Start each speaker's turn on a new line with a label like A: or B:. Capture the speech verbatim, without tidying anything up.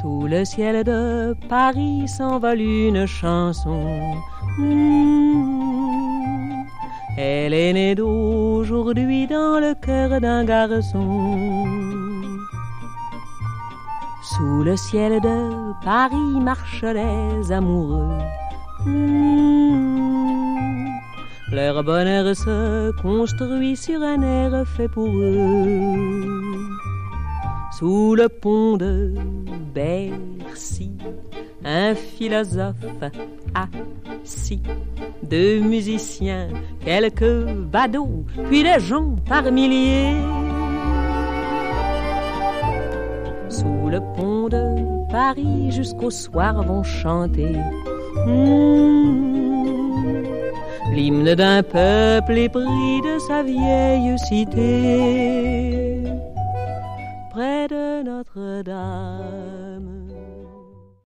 A: Sous le ciel de Paris s'envole une chanson. Mmh. Elle est née d'aujourd'hui dans le cœur d'un garçon. Sous le ciel de Paris marchent les amoureux. Mmh. Leur bonheur se construit sur un air fait pour eux. Sous le pont de Bercy, un philosophe assis, deux musiciens, quelques badauds, puis des gens par milliers. Sous le pont de Paris, jusqu'au soir vont chanter mmh, l'hymne d'un peuple épris de sa vieille cité. Près de Notre-Dame.